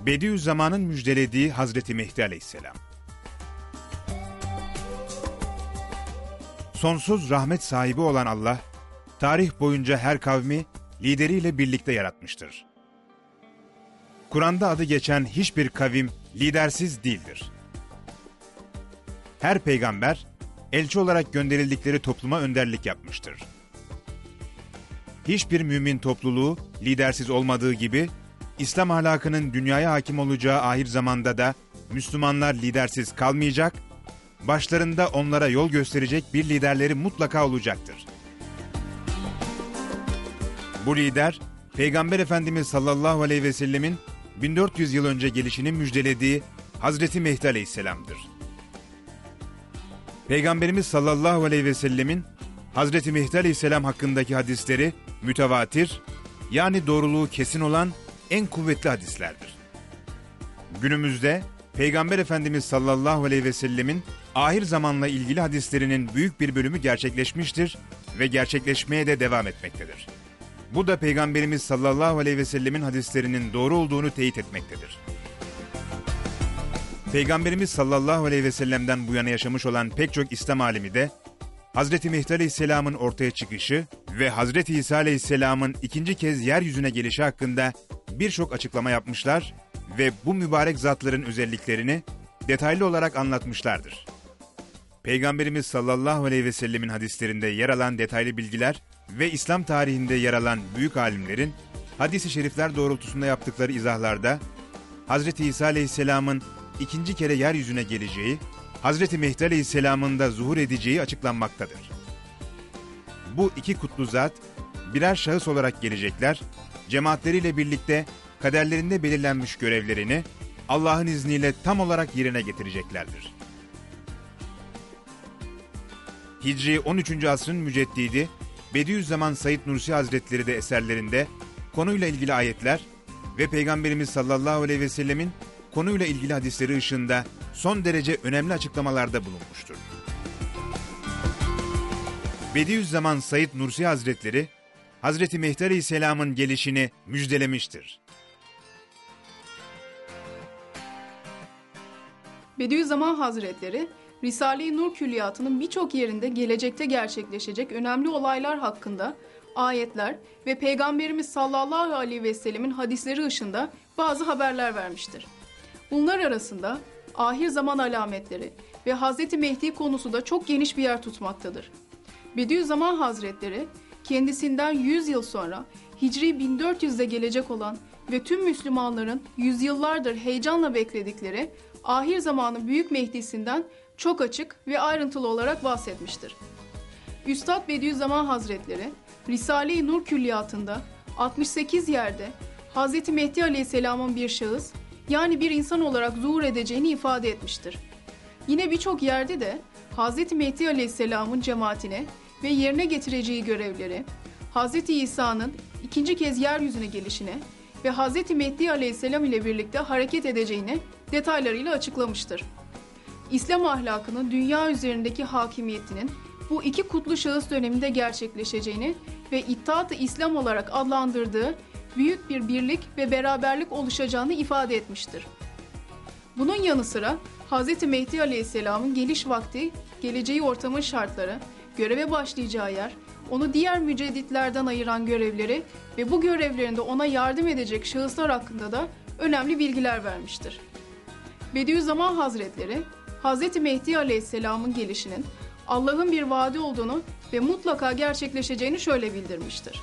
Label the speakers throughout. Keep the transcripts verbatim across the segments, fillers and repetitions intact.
Speaker 1: Bediüzzaman'ın müjdelediği Hazreti Mehdi Aleyhisselam. Sonsuz rahmet sahibi olan Allah, tarih boyunca her kavmi lideriyle birlikte yaratmıştır. Kur'an'da adı geçen hiçbir kavim lidersiz değildir. Her peygamber, elçi olarak gönderildikleri topluma önderlik yapmıştır. Hiçbir mümin topluluğu lidersiz olmadığı gibi, İslam ahlakının dünyaya hakim olacağı ahir zamanda da Müslümanlar lidersiz kalmayacak, başlarında onlara yol gösterecek bir liderleri mutlaka olacaktır. Bu lider, Peygamber Efendimiz sallallahu aleyhi ve sellemin bin dört yüz yıl önce gelişini müjdelediği Hazreti Mehdi Aleyhisselam'dır. Peygamberimiz sallallahu aleyhi ve sellemin Hazreti Mehdi Aleyhisselam hakkındaki hadisleri mütevatir, yani doğruluğu kesin olan en kuvvetli hadislerdir. Günümüzde Peygamber Efendimiz sallallahu aleyhi ve sellemin ahir zamanla ilgili hadislerinin büyük bir bölümü gerçekleşmiştir ve gerçekleşmeye de devam etmektedir. Bu da Peygamberimiz sallallahu aleyhi ve sellemin hadislerinin doğru olduğunu teyit etmektedir. Peygamberimiz sallallahu aleyhi ve sellem'den bu yana yaşamış olan pek çok İslam alimi de Hazreti Mehdi Aleyhisselam'ın ortaya çıkışı ve Hazreti İsa Aleyhisselam'ın ikinci kez yeryüzüne gelişi hakkında birçok açıklama yapmışlar ve bu mübarek zatların özelliklerini detaylı olarak anlatmışlardır. Peygamberimiz sallallahu aleyhi ve sellemin hadislerinde yer alan detaylı bilgiler ve İslam tarihinde yer alan büyük alimlerin hadis-i şerifler doğrultusunda yaptıkları izahlarda Hazreti İsa Aleyhisselam'ın ikinci kere yeryüzüne geleceği, Hazreti Mehdi Aleyhisselam'ın da zuhur edeceği açıklanmaktadır. Bu iki kutlu zat birer şahıs olarak gelecekler, cemaatleriyle birlikte kaderlerinde belirlenmiş görevlerini Allah'ın izniyle tam olarak yerine getireceklerdir. Hicri on üçüncü asrın müceddidi Bediüzzaman Said Nursi Hazretleri de eserlerinde konuyla ilgili ayetler ve Peygamberimiz sallallahu aleyhi ve sellemin konuyla ilgili hadisleri ışığında son derece önemli açıklamalarda bulunmuştur. Bediüzzaman Said Nursi Hazretleri, Hazreti Mehdi Aleyhisselam'ın gelişini müjdelemiştir.
Speaker 2: Bediüzzaman Hazretleri, Risale-i Nur Külliyatı'nın birçok yerinde gelecekte gerçekleşecek önemli olaylar hakkında ayetler ve Peygamberimiz sallallahu aleyhi ve sellemin hadisleri ışığında bazı haberler vermiştir. Bunlar arasında ahir zaman alametleri ve Hazreti Mehdi konusu da çok geniş bir yer tutmaktadır. Bediüzzaman Hazretleri, kendisinden yüz yıl sonra Hicri bin dört yüzde gelecek olan ve tüm Müslümanların yüzyıllardır heyecanla bekledikleri ahir zamanın Büyük Mehdi'sinden çok açık ve ayrıntılı olarak bahsetmiştir. Üstad Bediüzzaman Hazretleri, Risale-i Nur Külliyatı'nda altmış sekiz yerde Hazreti Mehdi Aleyhisselam'ın bir şahıs, yani bir insan olarak zuhur edeceğini ifade etmiştir. Yine birçok yerde de Hazreti Mehdi Aleyhisselam'ın cemaatine ve yerine getireceği görevleri, Hazreti İsa'nın ikinci kez yeryüzüne gelişine ve Hazreti Mehdi Aleyhisselam ile birlikte hareket edeceğini detaylarıyla açıklamıştır. İslam ahlakının dünya üzerindeki hakimiyetinin bu iki kutlu şahıs döneminde gerçekleşeceğini ve İttihat-ı İslam olarak adlandırdığı büyük bir birlik ve beraberlik oluşacağını ifade etmiştir. Bunun yanı sıra Hz. Mehdi Aleyhisselam'ın geliş vakti, geleceği ortamın şartları, göreve başlayacağı yer, onu diğer mücedditlerden ayıran görevleri ve bu görevlerinde ona yardım edecek şahıslar hakkında da önemli bilgiler vermiştir. Bediüzzaman Hazretleri, Hz. Mehdi Aleyhisselam'ın gelişinin Allah'ın bir vaadi olduğunu ve mutlaka gerçekleşeceğini şöyle bildirmiştir.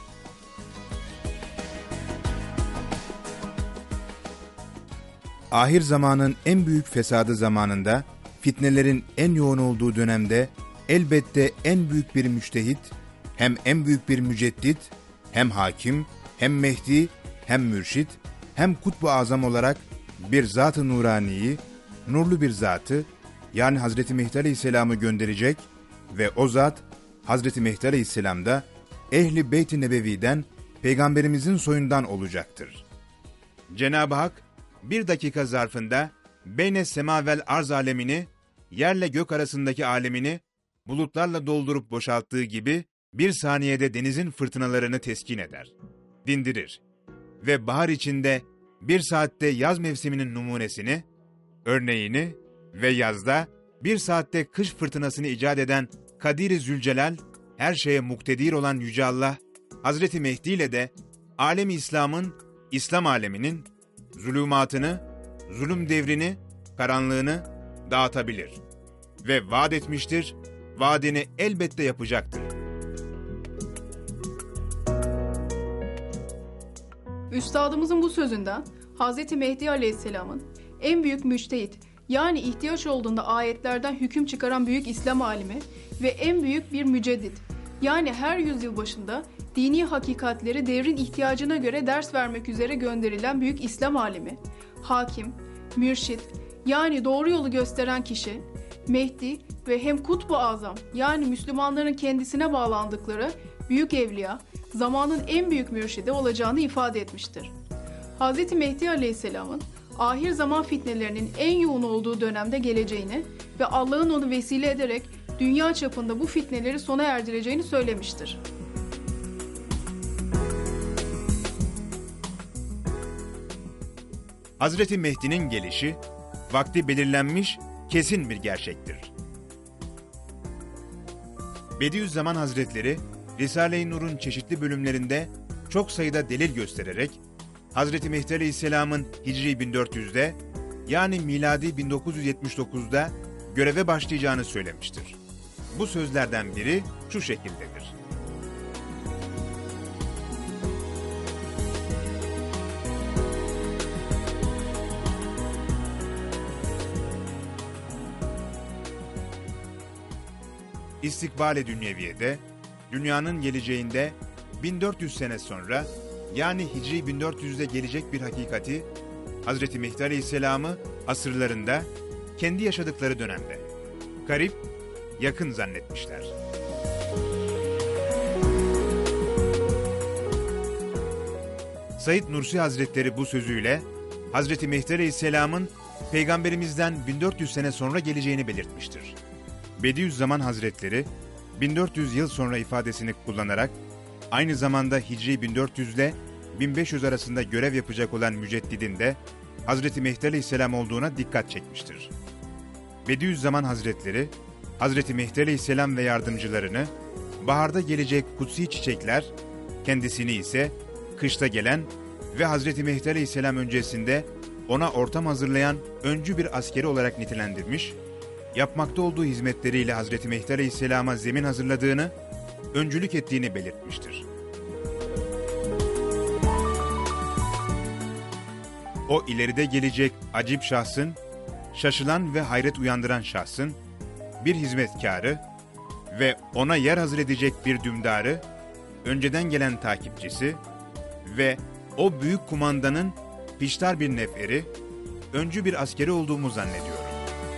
Speaker 1: Ahir zamanın en büyük fesadı zamanında, fitnelerin en yoğun olduğu dönemde, elbette en büyük bir müçtehit, hem en büyük bir müceddit, hem hakim, hem Mehdi, hem mürşit, hem kutbu azam olarak bir zat-ı nuraniyi, nurlu bir zatı, yani Hazreti Mehdi Aleyhisselam'ı gönderecek ve o zat, Hazreti Mehdi Aleyhisselam da Ehl-i Beyt-i Nebevi'den, Peygamberimizin soyundan olacaktır. Cenab-ı Hak, bir dakika zarfında beyne sema vel arz alemini, yerle gök arasındaki alemini bulutlarla doldurup boşalttığı gibi bir saniyede denizin fırtınalarını teskin eder, dindirir ve bahar içinde bir saatte yaz mevsiminin numunesini, örneğini ve yazda bir saatte kış fırtınasını icat eden Kadir-i Zülcelal, her şeye muktedir olan Yüce Allah, Hazreti Mehdi ile de alemi İslam'ın, İslam aleminin zulümatını, zulüm devrini, karanlığını dağıtabilir. Ve vaat etmiştir, vaadini elbette yapacaktır.
Speaker 2: Üstadımızın bu sözünden Hz. Mehdi Aleyhisselam'ın en büyük müçtehit, yani ihtiyaç olduğunda ayetlerden hüküm çıkaran büyük İslam alimi ve en büyük bir müceddit, yani her yüzyıl başında dini hakikatleri devrin ihtiyacına göre ders vermek üzere gönderilen büyük İslam alimi, hakim, mürşit, yani doğru yolu gösteren kişi, Mehdi ve hem Kutbu Azam, yani Müslümanların kendisine bağlandıkları büyük evliya, zamanın en büyük mürşidi olacağını ifade etmiştir. Hz. Mehdi Aleyhisselam'ın ahir zaman fitnelerinin en yoğun olduğu dönemde geleceğini ve Allah'ın onu vesile ederek dünya çapında bu fitneleri sona erdireceğini söylemiştir.
Speaker 1: Hazreti Mehdi'nin gelişi, vakti belirlenmiş, kesin bir gerçektir. Bediüzzaman Hazretleri, Risale-i Nur'un çeşitli bölümlerinde çok sayıda delil göstererek, Hazreti Mehdi Aleyhisselam'ın Hicri bin dört yüzde, yani miladi bin dokuz yüz yetmiş dokuzda göreve başlayacağını söylemiştir. Bu sözlerden biri şu şekildedir. İstikbal-i Dünyeviye'de, dünyanın geleceğinde bin dört yüz sene sonra, yani Hicri bin dört yüzde gelecek bir hakikati, Hazreti Mehdi Aleyhisselam'ı asırlarında, kendi yaşadıkları dönemde, garip, yakın zannetmişler. Said Nursi Hazretleri bu sözüyle, Hazreti Mehdi Aleyhisselam'ın Peygamberimizden bin dört yüz sene sonra geleceğini belirtmiştir. Bediüzzaman Hazretleri, bin dört yüz yıl sonra ifadesini kullanarak, aynı zamanda Hicri bin dört yüz ile bin beş yüz arasında görev yapacak olan müceddidin de Hazreti Mehdi Aleyhisselam olduğuna dikkat çekmiştir. Bediüzzaman Hazretleri, Hazreti Mehdi Aleyhisselam ve yardımcılarını, baharda gelecek kutsi çiçekler, kendisini ise kışta gelen ve Hazreti Mehdi Aleyhisselam öncesinde ona ortam hazırlayan öncü bir askeri olarak nitelendirmiş, yapmakta olduğu hizmetleriyle Hazreti Mehdi Aleyhisselam'a zemin hazırladığını, öncülük ettiğini belirtmiştir. O ileride gelecek acip şahsın, şaşılan ve hayret uyandıran şahsın, bir hizmetkarı ve ona yer hazır edecek bir dümdarı, önceden gelen takipçisi ve o büyük kumandanın piştar bir neferi, öncü bir askeri olduğumu zannediyorum.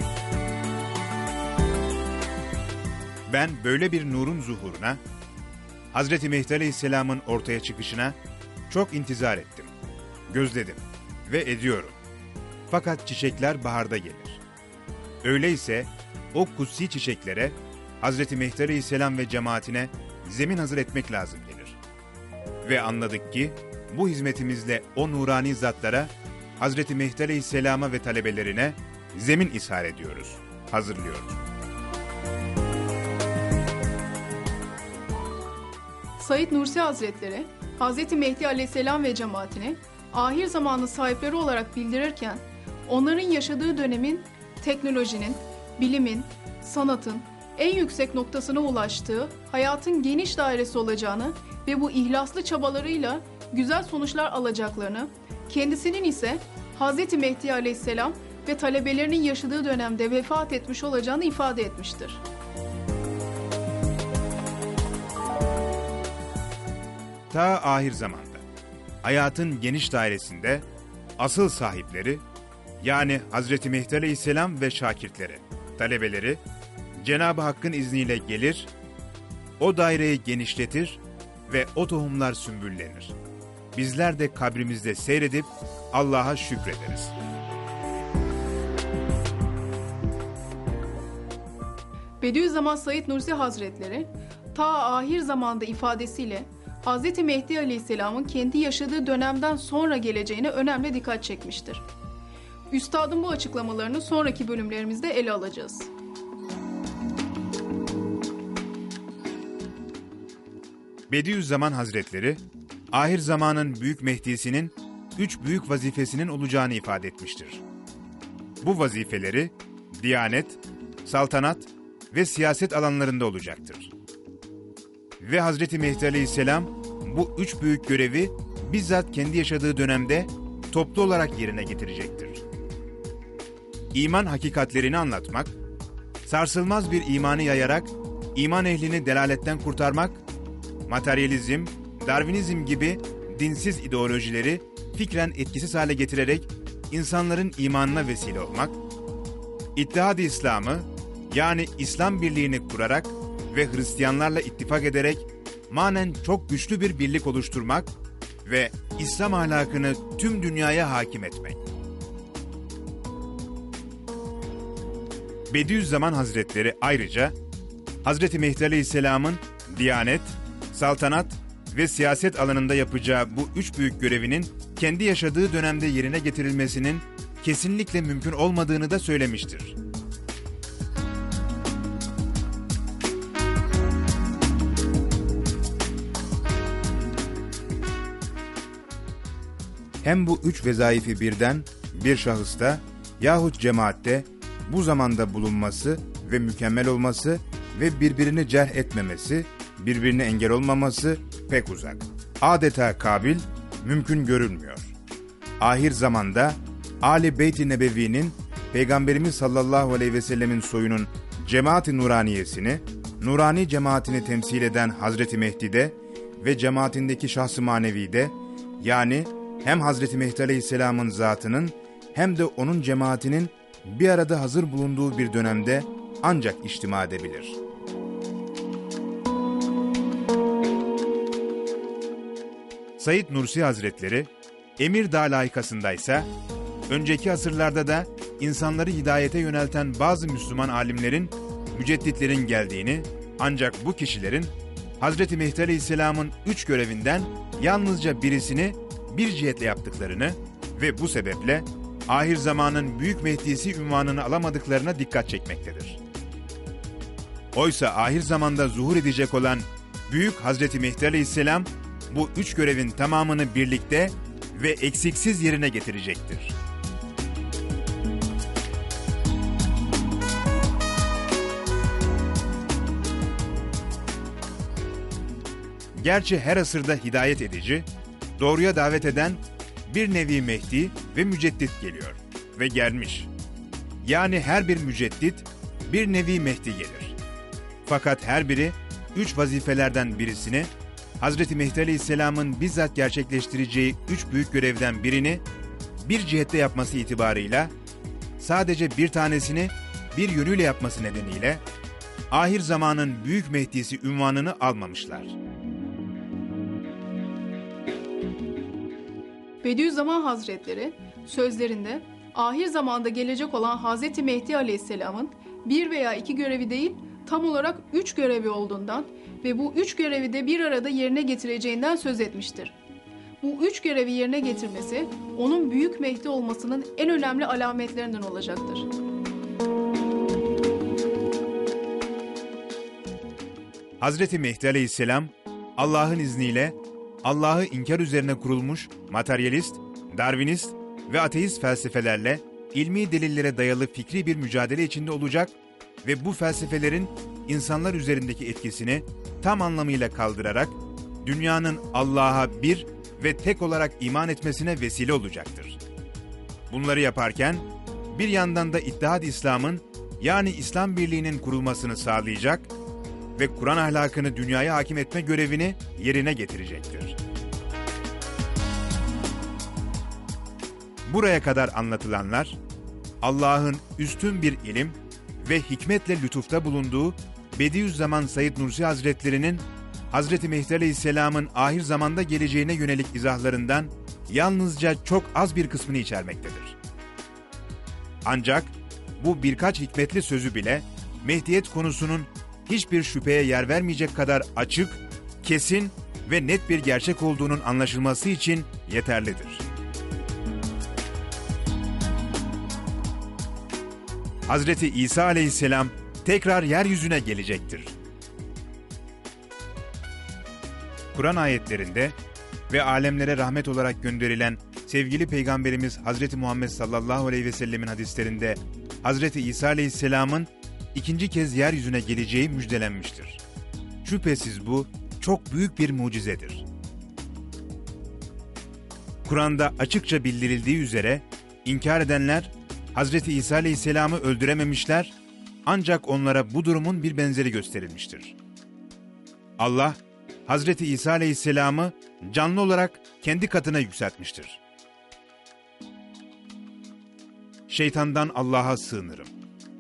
Speaker 1: Ben böyle bir nurun zuhuruna, Hazreti Mehdi Aleyhisselam'ın ortaya çıkışına çok intizar ettim, gözledim ve ediyorum. Fakat çiçekler baharda gelir. Öyleyse o kutsi çiçeklere Hazreti Mehdi Aleyhisselam ve cemaatine zemin hazır etmek lazım gelir. Ve anladık ki bu hizmetimizle o nurani zatlara, Hazreti Mehdi Aleyhisselam'a ve talebelerine zemin ishar ediyoruz, hazırlıyoruz.
Speaker 2: Said Nursi Hazretleri, Hz. Mehdi Aleyhisselam ve cemaatini ahir zamanın sahipleri olarak bildirirken, onların yaşadığı dönemin teknolojinin, bilimin, sanatın en yüksek noktasına ulaştığı hayatın geniş dairesi olacağını ve bu ihlaslı çabalarıyla güzel sonuçlar alacaklarını, kendisinin ise Hz. Mehdi Aleyhisselam ve talebelerinin yaşadığı dönemde vefat etmiş olacağını ifade etmiştir.
Speaker 1: Ta ahir zamanda, hayatın geniş dairesinde asıl sahipleri, yani Hazreti Mehdi Aleyhisselam ve şakirtleri, talebeleri, Cenab-ı Hakk'ın izniyle gelir, o daireyi genişletir ve o tohumlar sümbüllenir. Bizler de kabrimizde seyredip Allah'a şükrederiz.
Speaker 2: Bediüzzaman Said Nursi Hazretleri, ta ahir zamanda ifadesiyle Hz. Mehdi Aleyhisselam'ın kendi yaşadığı dönemden sonra geleceğine önemli dikkat çekmiştir. Üstadın bu açıklamalarını sonraki bölümlerimizde ele alacağız.
Speaker 1: Bediüzzaman Hazretleri, ahir zamanın Büyük Mehdi'sinin üç büyük vazifesinin olacağını ifade etmiştir. Bu vazifeleri diyanet, saltanat ve siyaset alanlarında olacaktır. Ve Hazreti Mehdi Aleyhisselam bu üç büyük görevi bizzat kendi yaşadığı dönemde toplu olarak yerine getirecektir. İman hakikatlerini anlatmak, sarsılmaz bir imanı yayarak iman ehlini delaletten kurtarmak, materyalizm, Darwinizm gibi dinsiz ideolojileri fikren etkisiz hale getirerek insanların imanına vesile olmak, İttihad-ı İslam'ı yani İslam birliğini kurarak ve Hristiyanlarla ittifak ederek manen çok güçlü bir birlik oluşturmak ve İslam ahlakını tüm dünyaya hakim etmek. Bediüzzaman Hazretleri ayrıca Hazreti Mehdi Aleyhisselam'ın diyanet, saltanat ve siyaset alanında yapacağı bu üç büyük görevinin kendi yaşadığı dönemde yerine getirilmesinin kesinlikle mümkün olmadığını da söylemiştir. Hem bu üç vezaifi birden bir şahısta yahut cemaatte bu zamanda bulunması ve mükemmel olması ve birbirini cerh etmemesi, birbirine engel olmaması pek uzak. Adeta kabil, mümkün görünmüyor. Ahir zamanda Ali Beyt-i Nebevi'nin Peygamberimiz sallallahu aleyhi ve sellemin soyunun cemaat-i nuraniyesini, nurani cemaatini temsil eden Hazreti Mehdi'de ve cemaatindeki şahs-ı manevi'de, yani hem Hazreti Mehdi Aleyhisselam'ın zatının hem de onun cemaatinin bir arada hazır bulunduğu bir dönemde ancak içtima edebilir. Said Nursi Hazretleri, Emirdağ layıkasındaysa, önceki asırlarda da insanları hidayete yönelten bazı Müslüman alimlerin, mücedditlerin geldiğini, ancak bu kişilerin Hazreti Mehdi Aleyhisselam'ın üç görevinden yalnızca birisini bir cihetle yaptıklarını ve bu sebeple ahir zamanın Büyük Mehdi'si unvanını alamadıklarına dikkat çekmektedir. Oysa ahir zamanda zuhur edecek olan Büyük Hazreti Mehdi Aleyhisselam, bu üç görevin tamamını birlikte ve eksiksiz yerine getirecektir. Gerçi her asırda hidayet edici, doğruya davet eden bir nevi Mehdi ve müceddit geliyor ve gelmiş. Yani her bir müceddit bir nevi Mehdi gelir. Fakat her biri üç vazifelerden birisini, Hazreti Mehdi Aleyhisselam'ın bizzat gerçekleştireceği üç büyük görevden birini bir cihette yapması itibarıyla, sadece bir tanesini bir yönüyle yapması nedeniyle, ahir zamanın Büyük Mehdi'si unvanını almamışlar.
Speaker 2: Bediüzzaman Hazretleri sözlerinde ahir zamanda gelecek olan Hz. Mehdi Aleyhisselam'ın bir veya iki görevi değil, tam olarak üç görevi olduğundan ve bu üç görevi de bir arada yerine getireceğinden söz etmiştir. Bu üç görevi yerine getirmesi, onun Büyük Mehdi olmasının en önemli alametlerinden olacaktır.
Speaker 1: Hazreti Mehdi Aleyhisselam, Allah'ın izniyle Allah'ı inkar üzerine kurulmuş materyalist, Darwinist ve ateist felsefelerle ilmi delillere dayalı fikri bir mücadele içinde olacak ve bu felsefelerin insanlar üzerindeki etkisini tam anlamıyla kaldırarak dünyanın Allah'a bir ve tek olarak iman etmesine vesile olacaktır. Bunları yaparken bir yandan da İttihad-ı İslam'ın yani İslam Birliği'nin kurulmasını sağlayacak ve Kur'an ahlakını dünyaya hakim etme görevini yerine getirecektir. Buraya kadar anlatılanlar, Allah'ın üstün bir ilim ve hikmetle lütufta bulunduğu Bediüzzaman Said Nursi Hazretleri'nin Hazreti Mehdi Aleyhisselam'ın ahir zamanda geleceğine yönelik izahlarından yalnızca çok az bir kısmını içermektedir. Ancak bu birkaç hikmetli sözü bile Mehdiyet konusunun hiçbir şüpheye yer vermeyecek kadar açık, kesin ve net bir gerçek olduğunun anlaşılması için yeterlidir. Hazreti İsa aleyhisselam tekrar yeryüzüne gelecektir. Kur'an ayetlerinde ve alemlere rahmet olarak gönderilen sevgili Peygamberimiz Hazreti Muhammed sallallahu aleyhi ve sellemin hadislerinde Hazreti İsa aleyhisselamın ikinci kez yeryüzüne geleceği müjdelenmiştir. Şüphesiz bu çok büyük bir mucizedir. Kur'an'da açıkça bildirildiği üzere inkar edenler Hazreti İsa aleyhisselamı öldürememişler, ancak onlara bu durumun bir benzeri gösterilmiştir. Allah, Hazreti İsa aleyhisselamı canlı olarak kendi katına yükseltmiştir. Şeytandan Allah'a sığınırım.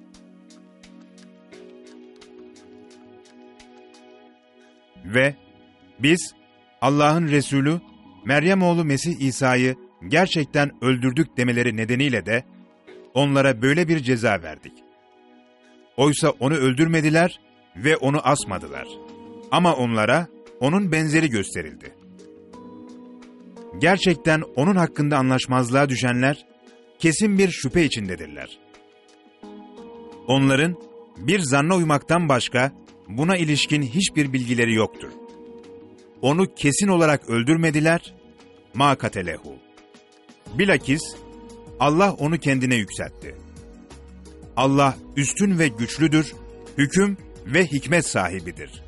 Speaker 1: Ve biz Allah'ın Resulü Meryem oğlu Mesih İsa'yı gerçekten öldürdük demeleri nedeniyle de onlara böyle bir ceza verdik. Oysa onu öldürmediler ve onu asmadılar. Ama onlara onun benzeri gösterildi. Gerçekten onun hakkında anlaşmazlığa düşenler kesin bir şüphe içindedirler. Onların bir zanna uymaktan başka buna ilişkin hiçbir bilgileri yoktur. Onu kesin olarak öldürmediler, ma katelehu. Bilakis Allah onu kendine yükseltti. Allah üstün ve güçlüdür, hüküm ve hikmet sahibidir.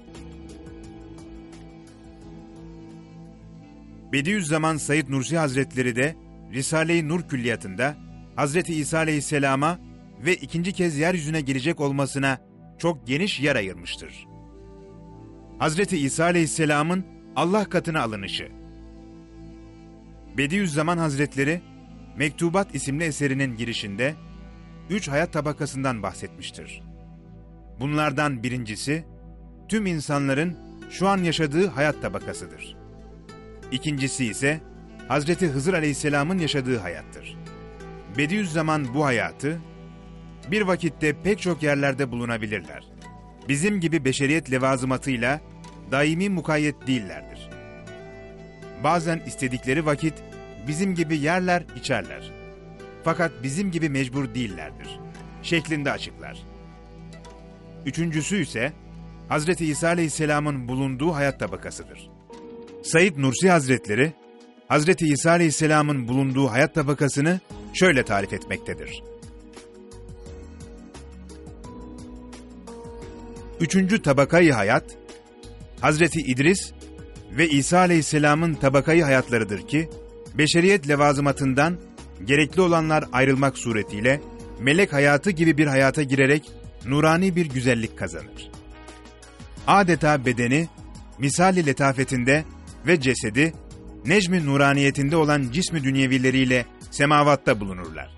Speaker 1: Bediüzzaman Said Nursi Hazretleri de Risale-i Nur külliyatında Hazreti İsa aleyhisselama ve ikinci kez yeryüzüne gelecek olmasına çok geniş yer ayırmıştır. Hazreti İsa aleyhisselamın Allah katına alınışı. Bediüzzaman Hazretleri Mektubat isimli eserinin girişinde üç hayat tabakasından bahsetmiştir. Bunlardan birincisi tüm insanların şu an yaşadığı hayat tabakasıdır. İkincisi ise Hazreti Hızır aleyhisselamın yaşadığı hayattır. Bediüzzaman bu hayatı bir vakitte pek çok yerlerde bulunabilirler. Bizim gibi beşeriyet levazımatıyla daimi mukayyet değillerdir. Bazen istedikleri vakit bizim gibi yerler, içerler. Fakat bizim gibi mecbur değillerdir şeklinde açıklar. Üçüncüsü ise Hazreti İsa aleyhisselamın bulunduğu hayat tabakasıdır. Said Nursi Hazretleri, Hazreti İsa aleyhisselamın bulunduğu hayat tabakasını şöyle tarif etmektedir. Üçüncü tabakayı hayat, Hazreti İdris ve İsa aleyhisselamın tabakayı hayatlarıdır ki, beşeriyet levazımatından gerekli olanlar ayrılmak suretiyle, melek hayatı gibi bir hayata girerek nurani bir güzellik kazanır. Adeta bedeni, misali letafetinde ve cesedi, necmi nuraniyetinde olan cismi dünyevileriyle semavatta bulunurlar.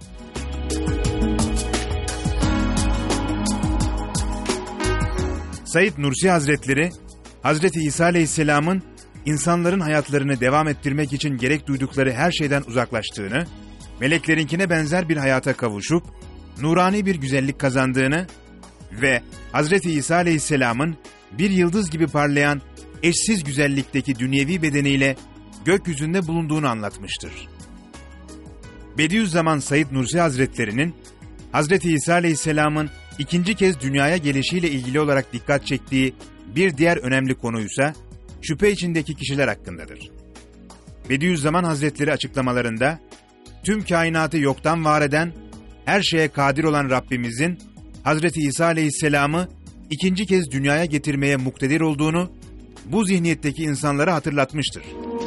Speaker 1: Said Nursi Hazretleri, Hazreti İsa aleyhisselamın insanların hayatlarını devam ettirmek için gerek duydukları her şeyden uzaklaştığını, meleklerinkine benzer bir hayata kavuşup, nurani bir güzellik kazandığını ve Hazreti İsa aleyhisselamın bir yıldız gibi parlayan eşsiz güzellikteki dünyevi bedeniyle gökyüzünde bulunduğunu anlatmıştır. Bediüzzaman Said Nursi Hazretleri'nin Hazreti İsa aleyhisselamın ikinci kez dünyaya gelişiyle ilgili olarak dikkat çektiği bir diğer önemli konuysa şüphe içindeki kişiler hakkındadır. Bediüzzaman Hazretleri açıklamalarında tüm kainatı yoktan var eden, her şeye kadir olan Rabbimizin Hazreti İsa aleyhisselamı ikinci kez dünyaya getirmeye muktedir olduğunu bu zihniyetteki insanlara hatırlatmıştır.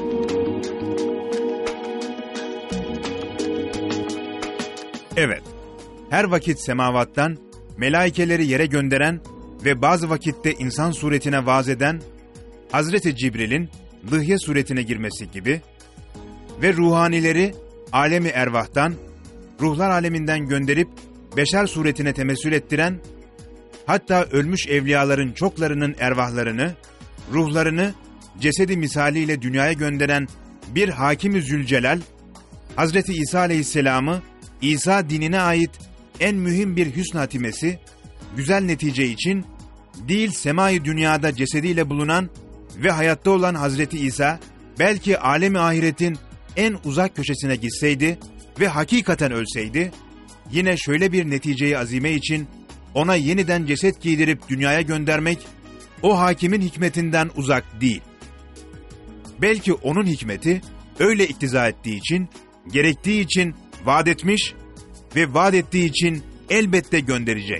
Speaker 1: Evet, her vakit semavattan melaikeleri yere gönderen ve bazı vakitte insan suretine vaaz eden Hazreti Cibril'in dıhye suretine girmesi gibi ve ruhanileri alemi ervahtan, ruhlar aleminden gönderip beşer suretine temessül ettiren, hatta ölmüş evliyaların çoklarının ervahlarını, ruhlarını cesedi misaliyle dünyaya gönderen bir Hakim-i Zülcelal, Hazreti İsa aleyhisselamı İsa dinine ait en mühim bir hüsn hatimesi, güzel netice için değil semai dünyada cesediyle bulunan ve hayatta olan Hazreti İsa belki alemi ahiretin en uzak köşesine gitseydi ve hakikaten ölseydi, yine şöyle bir neticeyi azime için ona yeniden ceset giydirip dünyaya göndermek, o hakimin hikmetinden uzak değil. Belki onun hikmeti öyle iktiza ettiği için, gerektiği için vaat etmiş ve vaat ettiği için elbette gönderecek.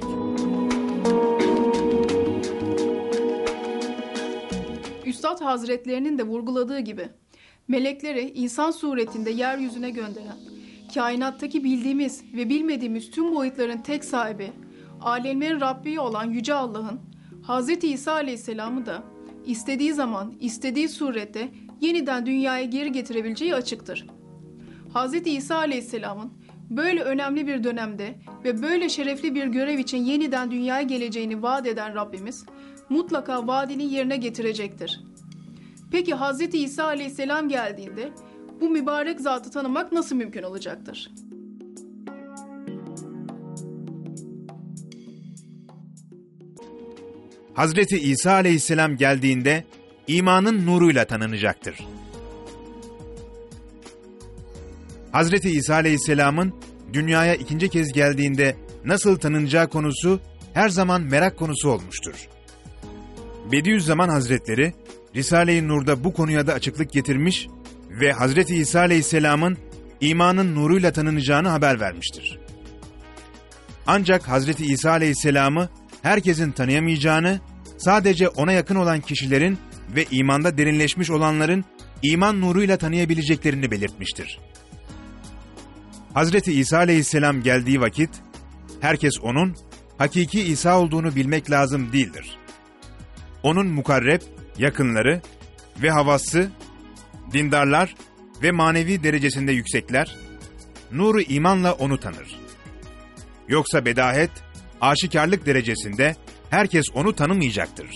Speaker 2: Üstad Hazretlerinin de vurguladığı gibi, melekleri insan suretinde yeryüzüne gönderen, kainattaki bildiğimiz ve bilmediğimiz tüm boyutların tek sahibi, alemlerin Rabbi olan Yüce Allah'ın, Hazreti İsa Aleyhisselam'ı da istediği zaman, istediği surette yeniden dünyaya geri getirebileceği açıktır. Hazreti İsa Aleyhisselam'ın böyle önemli bir dönemde ve böyle şerefli bir görev için yeniden dünyaya geleceğini vaat eden Rabbimiz, mutlaka vaadini yerine getirecektir. Peki Hazreti İsa Aleyhisselam geldiğinde bu mübarek zatı tanımak nasıl mümkün olacaktır?
Speaker 1: Hazreti İsa Aleyhisselam geldiğinde imanın nuruyla tanınacaktır. Hazreti İsa Aleyhisselam'ın dünyaya ikinci kez geldiğinde nasıl tanınacağı konusu her zaman merak konusu olmuştur. Bediüzzaman Hazretleri, Risale-i Nur'da bu konuya da açıklık getirmiş ve Hazreti İsa Aleyhisselam'ın imanın nuruyla tanınacağını haber vermiştir. Ancak Hazreti İsa Aleyhisselam'ı herkesin tanıyamayacağını, sadece ona yakın olan kişilerin ve imanda derinleşmiş olanların iman nuruyla tanıyabileceklerini belirtmiştir. Hazreti İsa Aleyhisselam geldiği vakit, herkes onun hakiki İsa olduğunu bilmek lazım değildir. Onun mukarreb, yakınları ve havası, dindarlar ve manevi derecesinde yüksekler, nuru imanla onu tanır. Yoksa bedahet, aşikarlık derecesinde herkes onu tanımayacaktır.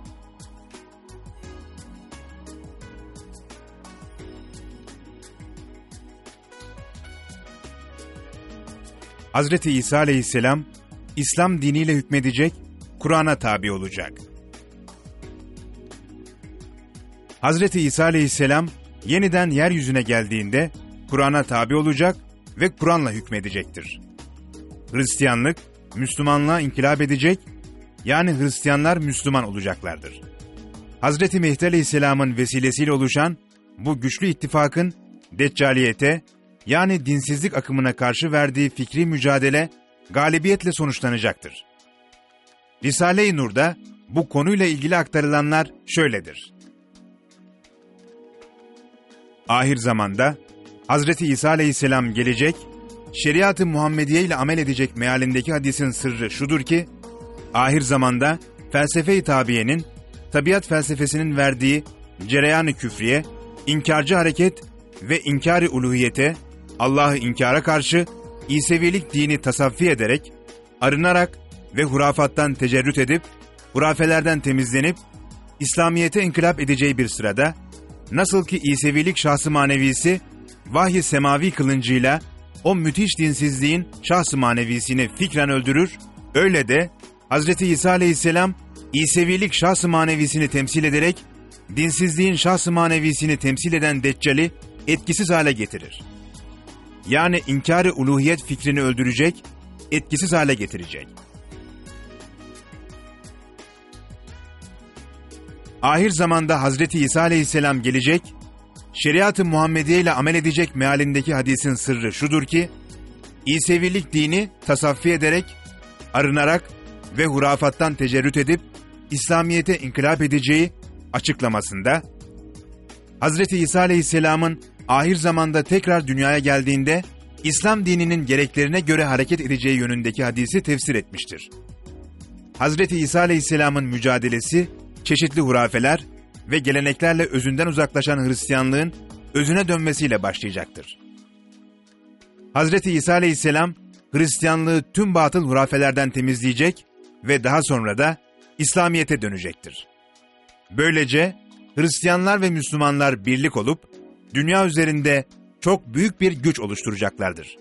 Speaker 1: Hazreti İsa Aleyhisselam, İslam diniyle hükmedecek, Kur'an'a tabi olacak. Hazreti İsa Aleyhisselam, yeniden yeryüzüne geldiğinde, Kur'an'a tabi olacak ve Kur'an'la hükmedecektir. Hristiyanlık, Müslümanlığa inkılap edecek, yani Hristiyanlar Müslüman olacaklardır. Hazreti Mehdi Aleyhisselam'ın vesilesiyle oluşan bu güçlü ittifakın deccaliyete, yani dinsizlik akımına karşı verdiği fikri mücadele galibiyetle sonuçlanacaktır. Risale-i Nur'da bu konuyla ilgili aktarılanlar şöyledir. Ahir zamanda Hazreti İsa Aleyhisselam gelecek, şeriat-ı Muhammediye ile amel edecek mealindeki hadisin sırrı şudur ki, ahir zamanda felsefe-i tabiyenin, tabiat felsefesinin verdiği cereyan-ı küfriye, inkarcı hareket ve inkar-ı uluhiyete, Allah'ı inkara karşı İsevilik dini tasaffi ederek, arınarak ve hurafattan tecerrüt edip, hurafelerden temizlenip, İslamiyet'e inkılap edeceği bir sırada, nasıl ki İsevilik şahs-ı manevisi, vahiy-i semavi kılıncıyla o müthiş dinsizliğin şahs-ı manevisini fikren öldürür, öyle de Hazreti İsa Aleyhisselam, İsevilik şahs-ı manevisini temsil ederek, dinsizliğin şahs-ı manevisini temsil eden Deccal'i etkisiz hale getirir. Yani inkar-ı uluhiyet fikrini öldürecek, etkisiz hale getirecek. Ahir zamanda Hazreti İsa Aleyhisselam gelecek, şeriat-ı Muhammediye ile amel edecek mealindeki hadisin sırrı şudur ki, İsevilik dini tasaffi ederek, arınarak ve hurafattan tecerrüt edip, İslamiyet'e inkılap edeceği açıklamasında, Hazreti İsa Aleyhisselam'ın ahir zamanda tekrar dünyaya geldiğinde, İslam dininin gereklerine göre hareket edeceği yönündeki hadisi tefsir etmiştir. Hazreti İsa Aleyhisselam'ın mücadelesi, çeşitli hurafeler ve geleneklerle özünden uzaklaşan Hristiyanlığın özüne dönmesiyle başlayacaktır. Hazreti İsa Aleyhisselam, Hristiyanlığı tüm batıl hurafelerden temizleyecek ve daha sonra da İslamiyet'e dönecektir. Böylece Hristiyanlar ve Müslümanlar birlik olup, dünya üzerinde çok büyük bir güç oluşturacaklardır.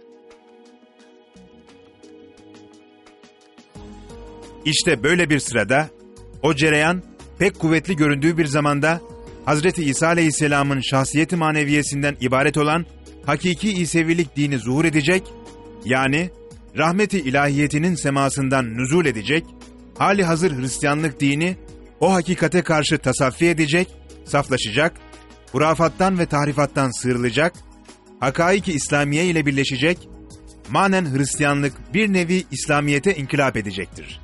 Speaker 1: İşte böyle bir sırada, o cereyan pek kuvvetli göründüğü bir zamanda Hazreti İsa Aleyhisselam'ın şahsiyeti maneviyesinden ibaret olan hakiki İsevilik dini zuhur edecek, yani rahmeti ilahiyetinin semasından nüzul edecek, hali hazır Hristiyanlık dini o hakikate karşı tasaffi edecek, saflaşacak, hurafattan ve tahrifattan sıyrılacak, hakaiki İslamiye ile birleşecek, manen Hristiyanlık bir nevi İslamiyete inkılap edecektir.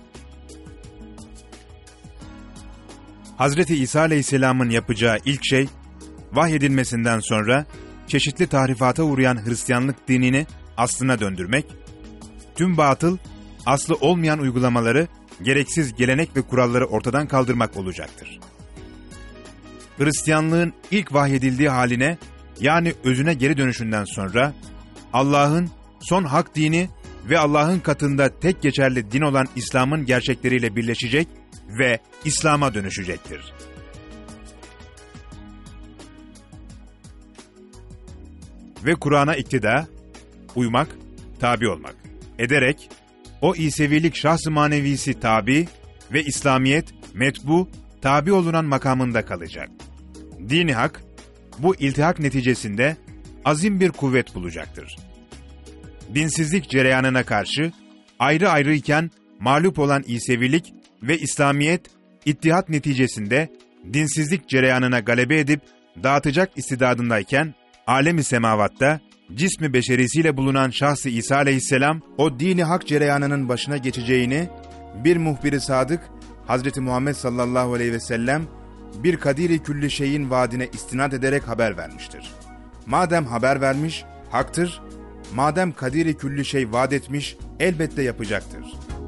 Speaker 1: Hazreti İsa Aleyhisselam'ın yapacağı ilk şey, vahyedilmesinden sonra çeşitli tahrifata uğrayan Hristiyanlık dinini aslına döndürmek, tüm batıl, aslı olmayan uygulamaları, gereksiz gelenek ve kuralları ortadan kaldırmak olacaktır. Hristiyanlığın ilk vahyedildiği haline, yani özüne geri dönüşünden sonra, Allah'ın son hak dini ve Allah'ın katında tek geçerli din olan İslam'ın gerçekleriyle birleşecek ve İslam'a dönüşecektir. Ve Kur'an'a iktida, uymak, tabi olmak, ederek, o İsevilik şahs-ı manevisi tabi ve İslamiyet, metbu, tabi olunan makamında kalacak. Dini hak, bu iltihak neticesinde azim bir kuvvet bulacaktır. Dinsizlik cereyanına karşı, ayrı ayrı iken mağlup olan İsevilik ve İslamiyet, ittihat neticesinde dinsizlik cereyanına galebe edip dağıtacak istidadındayken, alem-i semavatta, cismi beşerisiyle bulunan şahs-ı İsa Aleyhisselam, o dini hak cereyanının başına geçeceğini, bir muhbir-i sadık, Hazreti Muhammed sallallahu aleyhi ve sellem, bir kadiri külli şeyin vaadine istinad ederek haber vermiştir. Madem haber vermiş, haktır, madem kadiri külli şey vaat etmiş, elbette yapacaktır.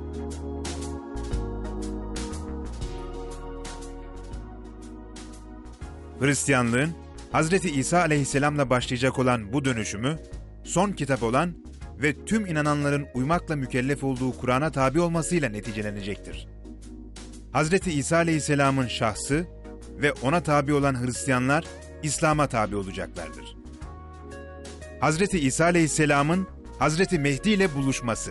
Speaker 1: Hristiyanlığın, Hazreti İsa Aleyhisselam'la başlayacak olan bu dönüşümü, son kitap olan ve tüm inananların uymakla mükellef olduğu Kur'an'a tabi olmasıyla neticelenecektir. Hazreti İsa Aleyhisselam'ın şahsı ve ona tabi olan Hristiyanlar, İslam'a tabi olacaklardır. Hazreti İsa Aleyhisselam'ın Hazreti Mehdi ile buluşması.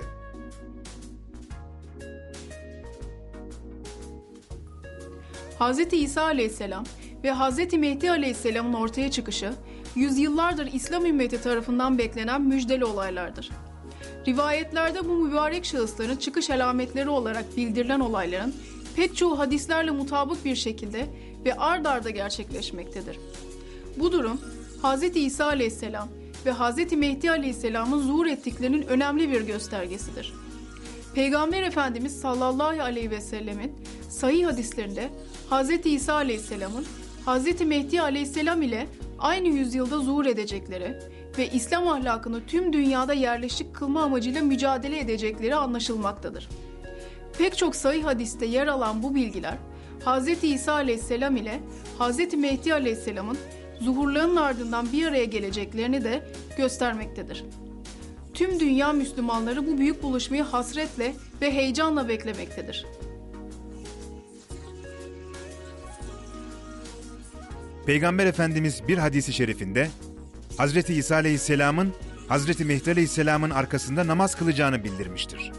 Speaker 2: Hazreti İsa Aleyhisselam ve Hazreti Mehdi Aleyhisselam'ın ortaya çıkışı, yüzyıllardır İslam ümmeti tarafından beklenen müjdeli olaylardır. Rivayetlerde bu mübarek şahısların çıkış alametleri olarak bildirilen olayların pek çoğu hadislerle mutabık bir şekilde ve ard arda gerçekleşmektedir. Bu durum, Hazreti İsa Aleyhisselam ve Hazreti Mehdi Aleyhisselam'ın zuhur ettiklerinin önemli bir göstergesidir. Peygamber Efendimiz sallallahu aleyhi ve sellemin sahih hadislerinde Hazreti İsa Aleyhisselam'ın Hazreti Mehdi Aleyhisselam ile aynı yüzyılda zuhur edecekleri ve İslam ahlakını tüm dünyada yerleşik kılma amacıyla mücadele edecekleri anlaşılmaktadır. Pek çok sahih hadiste yer alan bu bilgiler, Hazreti İsa Aleyhisselam ile Hazreti Mehdi Aleyhisselam'ın zuhurlarının ardından bir araya geleceklerini de göstermektedir. Tüm dünya Müslümanları bu büyük buluşmayı hasretle ve heyecanla beklemektedir.
Speaker 1: Peygamber Efendimiz bir hadisi şerifinde, Hazreti İsa Aleyhisselam'ın Hazreti Mehdi Aleyhisselam'ın arkasında namaz kılacağını bildirmiştir.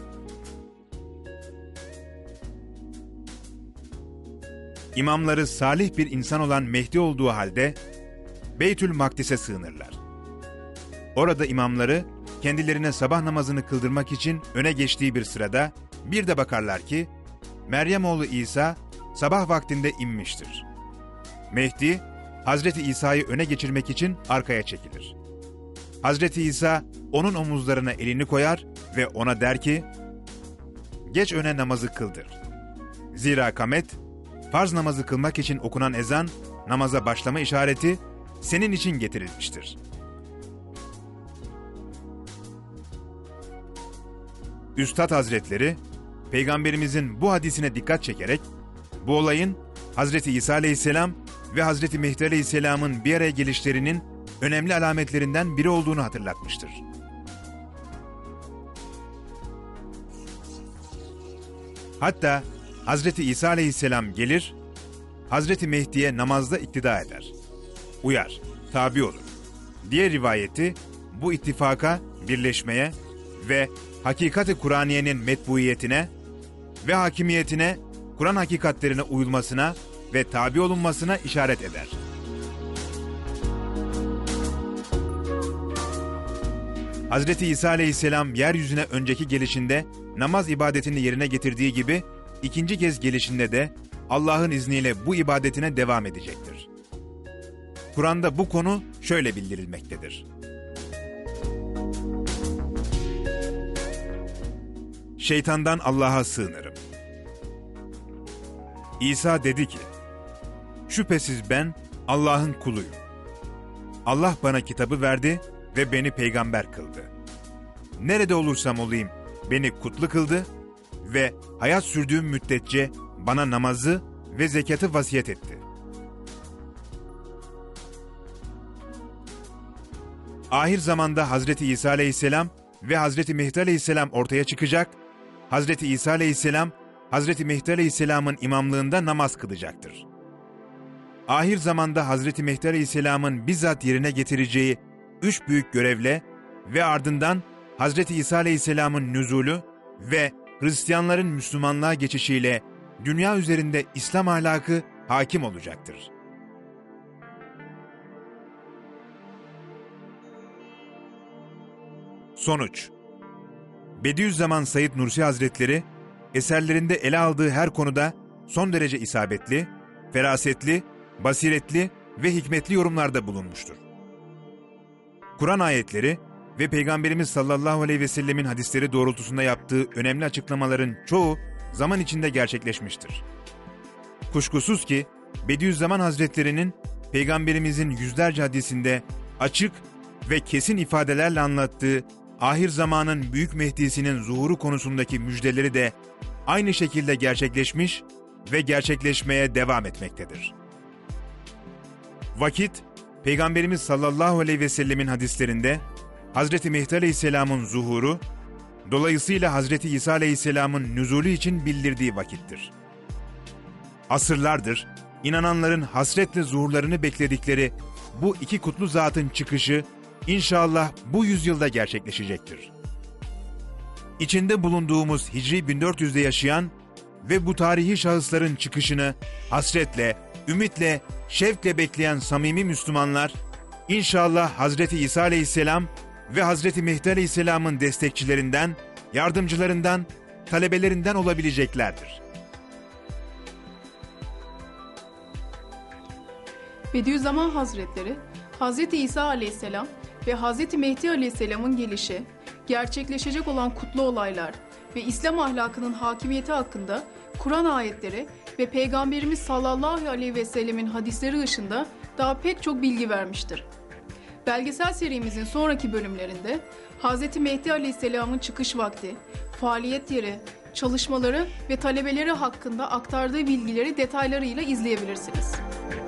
Speaker 1: İmamları salih bir insan olan Mehdi olduğu halde, Beytül Makdis'e sığınırlar. Orada imamları, kendilerine sabah namazını kıldırmak için öne geçtiği bir sırada, bir de bakarlar ki, Meryem oğlu İsa sabah vaktinde inmiştir. Mehdi, Hazreti İsa'yı öne geçirmek için arkaya çekilir. Hazreti İsa, onun omuzlarına elini koyar ve ona der ki, geç öne namazı kıldır. Zira kamet, farz namazı kılmak için okunan ezan, namaza başlama işareti, senin için getirilmiştir. Üstad Hazretleri, Peygamberimizin bu hadisine dikkat çekerek, bu olayın Hazreti İsa Aleyhisselam ve Hazreti Mehdi Aleyhisselam'ın bir araya gelişlerinin önemli alametlerinden biri olduğunu hatırlatmıştır. Hatta Hazreti İsa Aleyhisselam gelir, Hazreti Mehdi'ye namazda iktida eder. Uyar, tabi olur. Diğer rivayeti bu ittifaka, birleşmeye ve hakikat-ı Kur'aniyenin metbuiyetine ve hakimiyetine, Kur'an hakikatlerine uyulmasına ve tabi olunmasına işaret eder. Hazreti İsa Aleyhisselam yeryüzüne önceki gelişinde namaz ibadetini yerine getirdiği gibi ikinci kez gelişinde de Allah'ın izniyle bu ibadetine devam edecektir. Kur'an'da bu konu şöyle bildirilmektedir. Şeytandan Allah'a sığınırım. İsa dedi ki, şüphesiz ben Allah'ın kuluyum. Allah bana kitabı verdi ve beni peygamber kıldı. Nerede olursam olayım beni kutlu kıldı ve hayat sürdüğüm müddetçe bana namazı ve zekatı vasiyet etti. Ahir zamanda Hazreti İsa Aleyhisselam ve Hazreti Mehdi Aleyhisselam ortaya çıkacak, Hazreti İsa Aleyhisselam, Hazreti Mehdi Aleyhisselam'ın imamlığında namaz kılacaktır. Ahir zamanda Hazreti Mehdi Aleyhisselam'ın bizzat yerine getireceği üç büyük görevle ve ardından Hazreti İsa Aleyhisselam'ın nüzulü ve Hristiyanların Müslümanlığa geçişiyle dünya üzerinde İslam ahlakı hakim olacaktır. Sonuç: Bediüzzaman Said Nursi Hazretleri, eserlerinde ele aldığı her konuda son derece isabetli, ferasetli, basiretli ve hikmetli yorumlarda bulunmuştur. Kur'an ayetleri ve Peygamberimiz sallallahu aleyhi ve sellemin hadisleri doğrultusunda yaptığı önemli açıklamaların çoğu zaman içinde gerçekleşmiştir. Kuşkusuz ki Bediüzzaman Hazretleri'nin Peygamberimizin yüzlerce hadisinde açık ve kesin ifadelerle anlattığı ahir zamanın Büyük Mehdi'sinin zuhuru konusundaki müjdeleri de aynı şekilde gerçekleşmiş ve gerçekleşmeye devam etmektedir. Vakit, Peygamberimiz sallallahu aleyhi ve sellemin hadislerinde Hazreti Mehdi Aleyhisselam'ın zuhuru, dolayısıyla Hazreti İsa Aleyhisselam'ın nüzulü için bildirdiği vakittir. Asırlardır inananların hasretle zuhurlarını bekledikleri bu iki kutlu zatın çıkışı İnşallah bu yüzyılda gerçekleşecektir. İçinde bulunduğumuz Hicri bin dört yüzde yaşayan ve bu tarihi şahısların çıkışını hasretle, ümitle, şevkle bekleyen samimi Müslümanlar, İnşallah Hazreti İsa Aleyhisselam ve Hazreti Mehdi Aleyhisselam'ın destekçilerinden, yardımcılarından, talebelerinden olabileceklerdir.
Speaker 2: Bediüzzaman Hazretleri, Hazreti İsa Aleyhisselam ve Hazreti Mehdi Aleyhisselam'ın gelişi, gerçekleşecek olan kutlu olaylar ve İslam ahlakının hakimiyeti hakkında Kur'an ayetleri ve Peygamberimiz sallallahu aleyhi ve sellemin hadisleri ışığında daha pek çok bilgi vermiştir. Belgesel serimizin sonraki bölümlerinde Hazreti Mehdi Aleyhisselam'ın çıkış vakti, faaliyet yeri, çalışmaları ve talebeleri hakkında aktardığı bilgileri detaylarıyla izleyebilirsiniz.